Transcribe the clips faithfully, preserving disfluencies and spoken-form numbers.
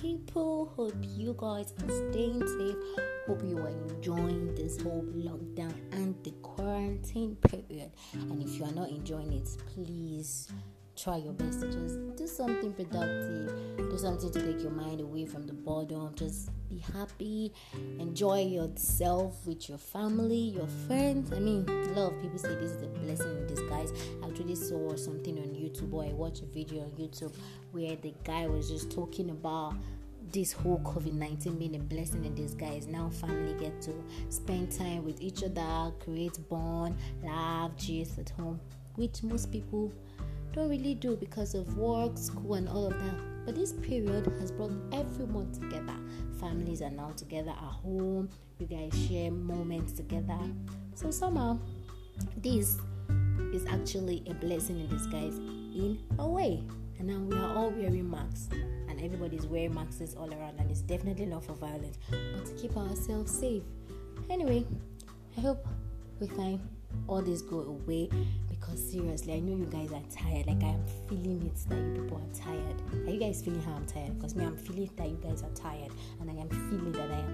people? Hope you guys are staying safe. Hope you are enjoying this whole lockdown and the quarantine period. And if you are not enjoying it, please try your best to just do something productive. Do something to take your mind away from the boredom. Just be happy. Enjoy yourself with your family, your friends. I mean, a lot of people say this is a blessing in disguise. I actually saw something on YouTube, or I watched a video on YouTube where the guy was just talking about this whole covid nineteen being a blessing in disguise. Now family get to spend time with each other, create bond, laugh, gist at home, which most people don't really do because of work, school, and all of that. But this period has brought everyone together. Families are now together at home. You guys share moments together. So somehow, this is actually a blessing in disguise in a way. And now we are all wearing masks, and everybody's wearing masks all around, and it's definitely not for violence, but to keep ourselves safe. Anyway, I hope we find all this go away, because seriously, I know you guys are tired. Like, I am feeling it that you people are tired. Are you guys feeling how I'm tired? Because me, I'm feeling that you guys are tired, and I am feeling that I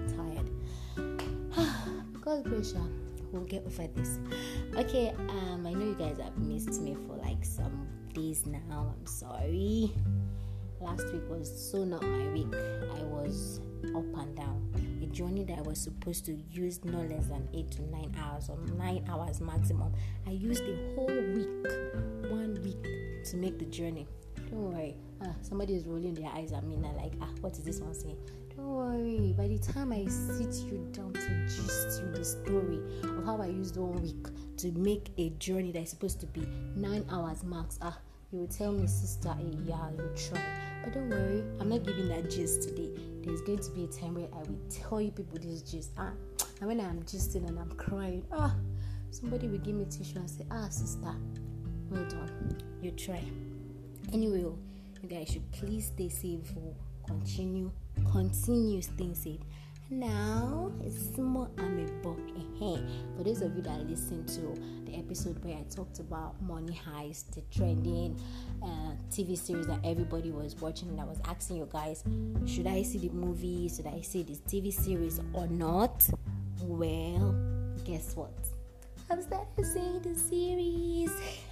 am tired. Because Gracia, we'll get over this. Okay, um, I know you guys have missed me for like some days now. I'm sorry. Last week was so not my week. I was up and down. A journey that I was supposed to use no less than eight to nine hours, or nine hours maximum. I used a whole week, one week, to make the journey. Don't worry. Ah, somebody is rolling their eyes at me and I'm like, ah, what is this one saying? Don't worry. By the time I sit you down to gist you the story of how I used one week to make a journey that is supposed to be nine hours max, ah, you will tell me, sister, hey, yeah, you try. But don't worry, I'm not giving that gist today. There's going to be a time where I will tell you people this gist. Ah, and when I'm gisting and I'm crying, ah, somebody will give me tissue and say, ah, sister, well done, you try. Anyway, you guys should please stay safe. Continue, continue staying safe. Now it's more amebo. For those of you that listened to the episode where I talked about Money Heist, the trending uh, T V series that everybody was watching, and I was asking you guys, should I see the movie, should I see this T V series or not? Well, guess what? I've started seeing the series,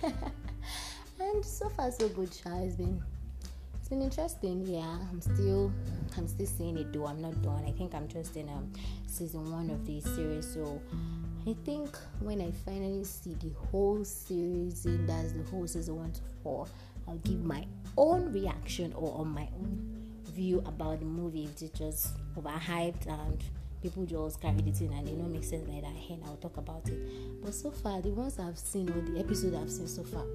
and so far so good. It's been It's been interesting, yeah. I'm still, I'm still seeing it though. I'm not done. I think I'm just in um season one of this series. So I think when I finally see the whole series, and that's the whole season one to four, I'll give my own reaction or on my own view about the movie. If it's just overhyped and people just carried it in and it don't make sense like that, and I'll talk about it. But so far, the ones I've seen, or the episodes I've seen so far.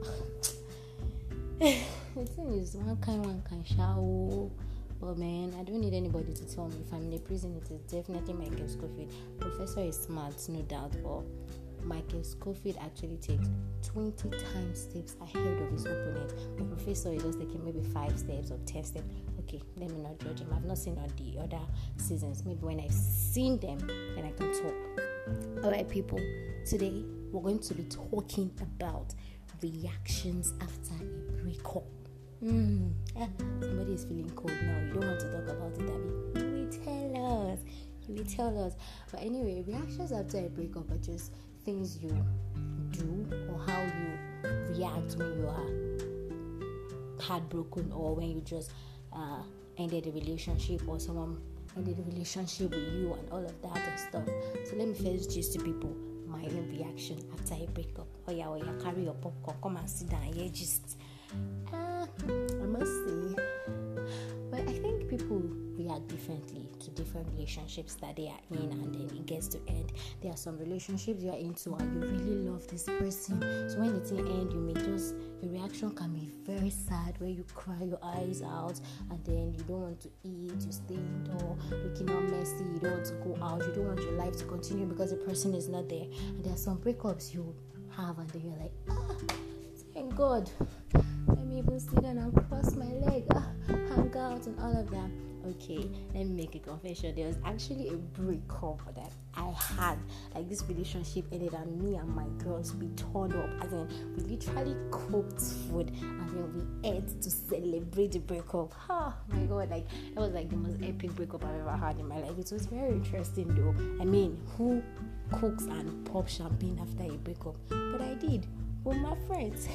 The thing is, one kind, one kind shower. But man, I don't need anybody to tell me if I'm in a prison. It is definitely Michael Scofield. Professor is smart, no doubt, but Michael Scofield actually takes twenty times steps ahead of his opponent. The professor is just taking maybe five steps or ten steps. Okay, let me not judge him. I've not seen on the other seasons. Maybe when I've seen them, then I can talk. Alright, people. Today we're going to be talking about reactions after a breakup. Mm. Ah, somebody is feeling cold now. You don't want to talk about it, Abby. You will tell us. You will tell us. But anyway, reactions after a breakup are just things you do or how you react when you are heartbroken, or when you just uh, ended a relationship, or someone ended a relationship with you, and all of that and stuff. So let me first just to people my own reaction after a breakup. Oh yeah, oh yeah, carry your popcorn, come and sit down. Yeah, just uh, I must say, but I think people react differently to different relationships that they are in, and then it gets to end. There are some relationships you are into and you really love this person, so when it's in end, you may just, your reaction can be very sad, where you cry your eyes out, and then you don't want to eat, you stay indoor looking all messy, you don't want to go out, you don't want your life to continue because the person is not there. And there are some breakups you have, and then you're like, ah, thank God, let me even sit down and cross my leg, ah, hang out and all of that. Okay, let me make a confession. There was actually a breakup that I had. Like, this relationship ended, and me and my girls, we turned up. As in, we literally cooked food and then we ate to celebrate the breakup. Oh my god, like that was like the most epic breakup I've ever had in my life. It was very interesting though. I mean, who cooks and pops champagne after a breakup? But I did with my friends.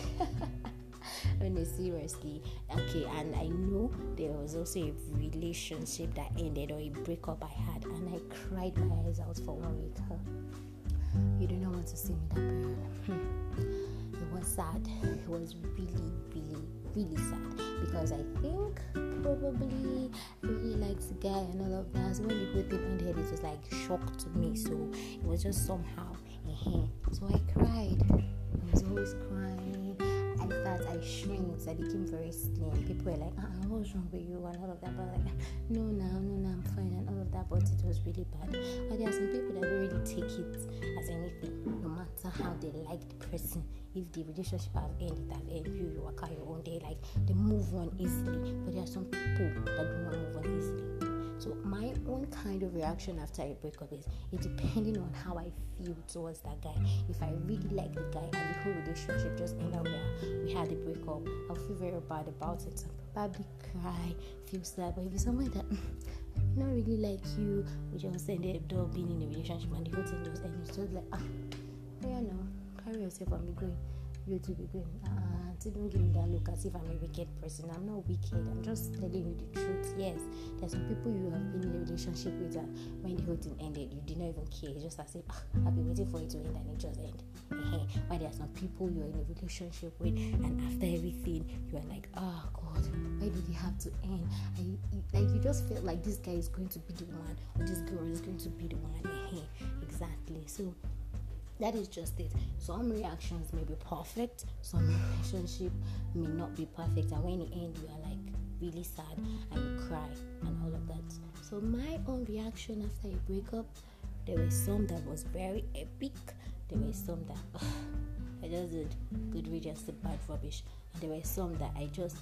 I mean, seriously. Okay, and I know there was also a relationship that ended, or a breakup I had, and I cried my eyes out for one week. Huh? You do not want to see me that period. Hmm. It was sad. It was really, really, really sad, because I think probably I really liked the guy and all of that. So when the whole thing ended, it was like shock to me. So it was just somehow. So I cried. I was always crying. I felt I shrinked. I became very slim. People were like, uh-uh, what's wrong with you and all of that. But like, no, no, no, no, I'm fine and all of that. But it was really bad. But there are some people that don't really take it as anything, no matter how they like the person. If the relationship have ended, have ended, you, you work out your own day, like they move on easily. But there are some people that do not move on easily. So my own kind of reaction after a breakup is it depending on how I feel towards that guy. If I really like the guy and the whole relationship just ended up where we had a breakup, I'll feel very bad about it. I'll probably cry, feel sad. But if it's someone that I not really like you, we just ended up being in a relationship and the whole thing just ended, it's just like, ah, yeah, no, carry yourself and be going. You to be going. Uh, don't give me that look as if I'm a wicked person. I'm not wicked. I'm just telling you the truth. Yes, there's some people you have been in a relationship with that when the whole thing ended, you did not even care. It's just as if ah, I've been waiting for it to end and it just ended. While there are some people you're in a relationship with, and after everything, you are like, oh God, why did it have to end? And you, you, like you just feel like this guy is going to be the one, or this girl is going to be the one. Exactly. So that is just it. Some reactions may be perfect, some relationship may not be perfect, and when it ends, you are like really sad and you cry and all of that. So my own reaction after a breakup, there were some that was very epic. There were some that ugh, I just did good read just a bad rubbish, and there were some that I just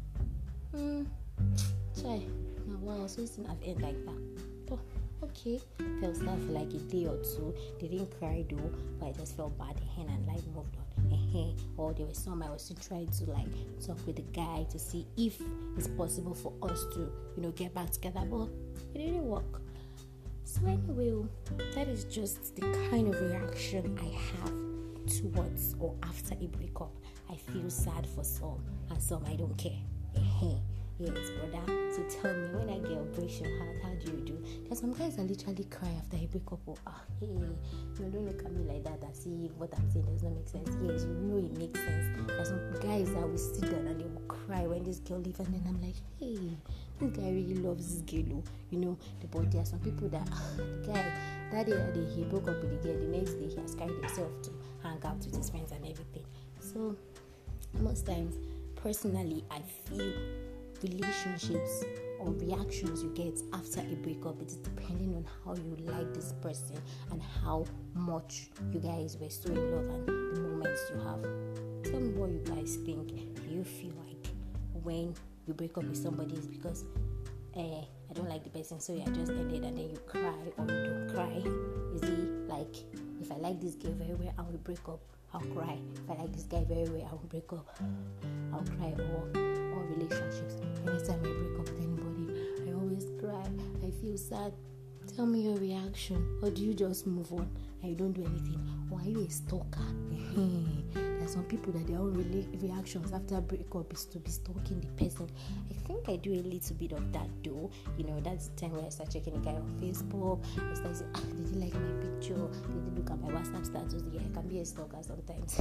hmm try now wow so it's not end like that. Oh, okay, felt sad for like a day or two. They didn't cry though, but I just felt bad and and like moved on. Or there was some I was still trying to like talk with the guy to see if it's possible for us to, you know, get back together, but it didn't work. So anyway, that is just the kind of reaction I have towards or after a breakup. I feel sad for some, and some I don't care. Yes, brother. So tell me, when I get a break your heart, how do you do? There's some guys that literally cry after a breakup. Oh, ah, hey, no, don't look at me like that. I see what I'm saying does not make sense. Yes, you know it makes sense. There's some guys that will sit down and they will cry when this girl leaves, and then I'm like, hey, this guy really loves this girl, you know. But there are some people that ah, the guy that day, that day he broke up with the girl. The next day he has carried himself to hang out with his friends and everything. So most times, personally, I feel relationships or reactions you get after a breakup, it's depending on how you like this person and how much you guys were so in love and the moments you have. Tell me what you guys think. Do you feel like when you break up with somebody is because eh, I don't like the person, so I just ended, and then you cry, or you don't cry? Is it like, if I like this girl very well, I will break up, I'll cry. If I like this guy very well, I will break up, I'll cry. Or or relationships, anytime I break up with anybody, I always cry, I feel sad. Tell me your reaction. Or do you just move on and you don't do anything? Or are you a stalker? There are some people that their own re- reactions after breakup is to be stalking the person. I think I do a little bit of that though. You know, that's the time where I start checking the guy on Facebook. I start saying, ah, did he like my picture? Did he look at my WhatsApp status? Yeah, I can be a stalker sometimes.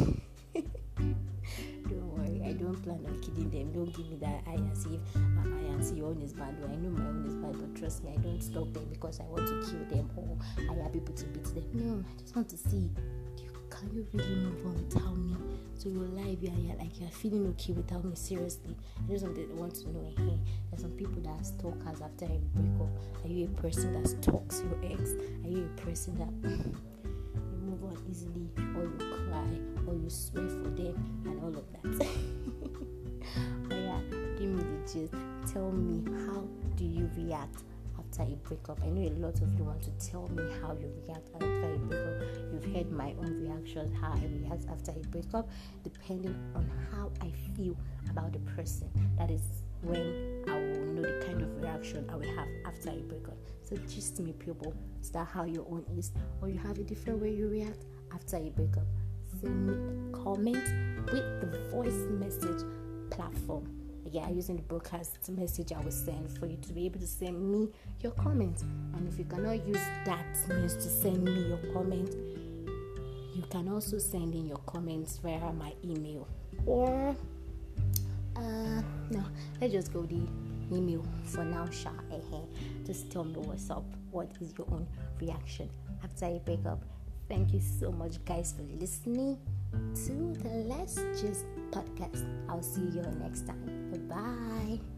Don't worry, I don't plan on kidding them. Don't give me that eye as if uh, I am see your own is bad. Well, I know my own is bad, but trust me, I don't stalk them because I want to kill them or I have people to beat them. No, I just want to see, do you, can you really move on without me? So you're alive, yeah, yeah, like you're feeling okay without me. Seriously, I just want to, want to know. Hey, there's some people that are stalkers after a breakup. Are you a person that stalks your ex? Are you a person that you move on easily, or you cry, or you swear for them and all of that? But yeah, give me the gist. Tell me, how do you react react after a breakup. I know a lot of you want to tell me how you react after a breakup. You've heard my own reactions, how I react after a breakup, depending on how I feel about the person. That is when I will know the kind of reaction I will have after a breakup. So just me, people, is that how your own is, or you have a different way you react after a breakup? Send me a comment with the voice message platform. Yeah, using the broadcast message I will send for you to be able to send me your comment. And if you cannot use that means to send me your comment, you can also send in your comments via my email. Or uh no, let's just go the email for now, Sha. Just tell me what's up. What is your own reaction after a breakup? Thank you so much, guys, for listening to the Let's Just podcast. I'll see you next time. Bye.